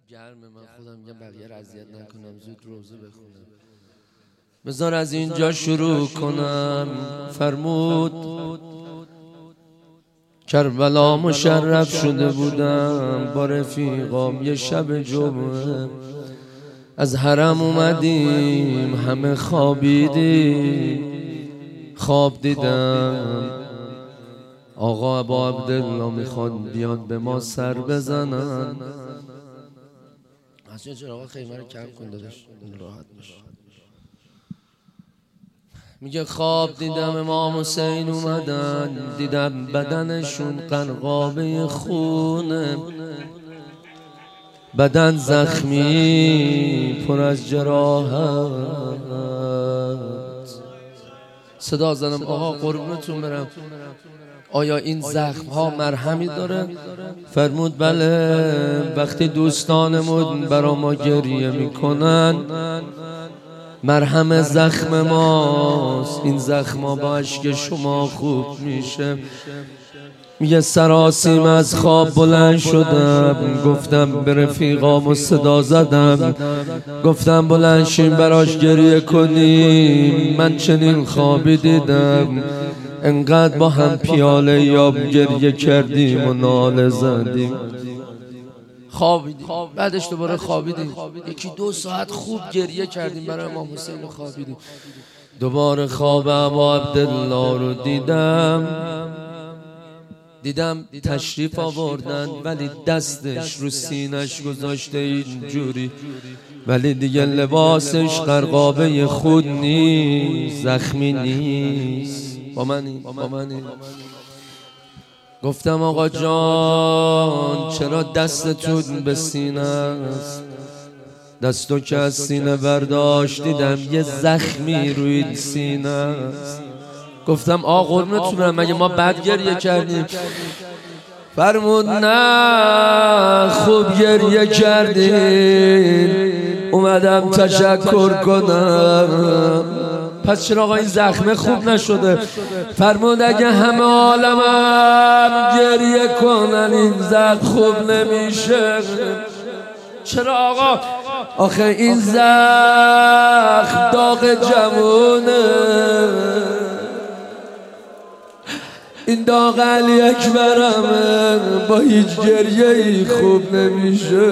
گرمه، من خودم میگم بقیه رو اذیت نکنم، زود روزه بخونم. بذار از اینجا شروع کنم. فرمود کربلا مشرف شده بودم با رفیقام یه شب جمعه، از حرم اومدیم همه خوابیدیم. خواب دیدم آقا ابا عبدالله میخواد بیاد به ما سر بزنن. اصلا چرا آقا خیمه رو کم کن داداش راحت باشه. میگه خواب دیدم امام حسین اومدن، دیدم بدنشون قرقابه خونه، بدن زخمی پر از جراحت. صدا زدم آقا قربونتون برم، آیا این زخم ها مرهمی داره؟ فرمود بله، وقتی دوستانمون برا ما گریه میکنن مرهم زخم ماست، این زخم ها با اشک شما خوب میشه. میگه سراسیم از خواب بلند شدم، گفتم به رفیقام و صدا زدم، گفتم بلند شیم براش گریه کنیم. من چنین خوابی دیدم، انقدر با هم پیاله یاب گریه کردیم و ناله زدیم. خوابیدیم، بعدش دوباره خوابیدیم، یکی 2 ساعت خوب گریه کردیم برای امام حسین. خوابیدیم، دوباره خواب ابا عبدالله رو دیدم تشریف آوردن، ولی دستش رو سینش گذاشته اینجوری، ولی دیگه لباسش قرقابه خود نیست، زخمی نیست. با منی گفتم آقا جان چرا دستتون به سینه است؟ دستو که از سینه برداشت دیدم یه زخمی روی سینه است. گفتم آقا قربونتون برم مگه ما بد گریه کردیم؟ فرمود نه خوب گریه کردین، اومدم تشکر کنم. پس چرا آقا این زخمه خوب نشده؟ فرمود اگه همه عالمم گریه کنن این زخم خوب نمیشه. چرا آقا؟ آخه این زخم داغ جوونه، این داغ علی اکبرمه، با هیچ گریه ای خوب نمیشه.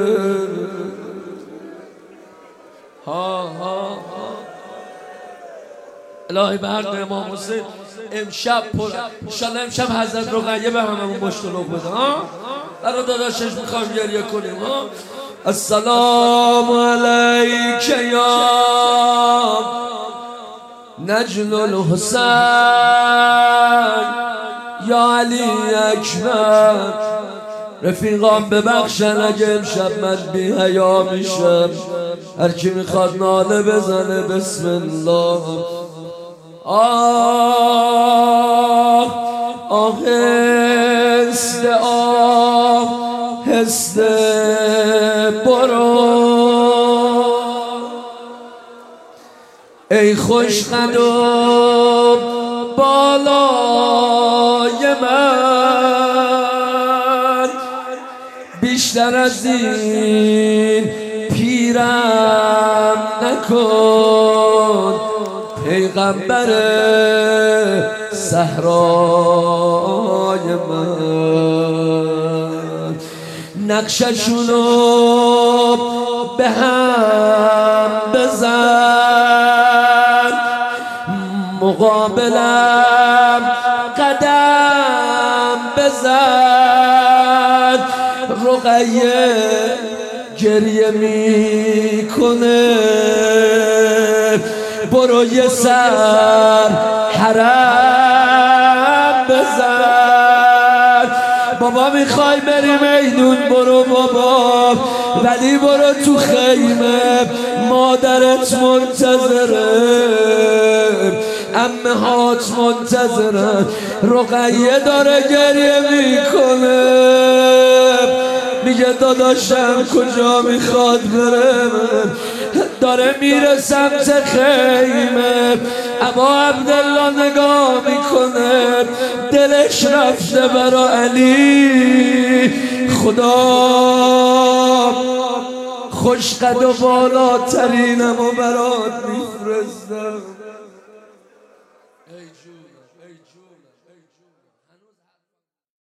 الهی به حق امام حسین امشب پر انشالله امشب حضرت رقیه به هممون مشتلق بده. برای داداشش میخوام گریه کنیم. السلام علیک یا نجل الحسین یا علی اکبر. رفیقام ببخشن اگه امشب من بی حیا میشم، هر کی میخواد ناله بزنه بسم الله. آهسته آهسته برو ای خوش قد و بالای من، بیشتر از این پیرم نکن. پیغمبر صحرای من، نقششونو به هم بزن، مقابلم قدم بزن. رقیه گریه میکنه، برو یه سر حرم بزن. بابا میخوای بری میدون برو بابا، ولی برو تو خیمه، مادرت منتظره، عمه هات منتظره. رقیه داره گریه میکنه، میگه داداشم کجا میخواد بره؟ داره میره سمت خیمه، ابا عبدالله نگاه میکنه، دلش رفته برا علی. خدا خوش قد و بالاترینم و برات میفرستم.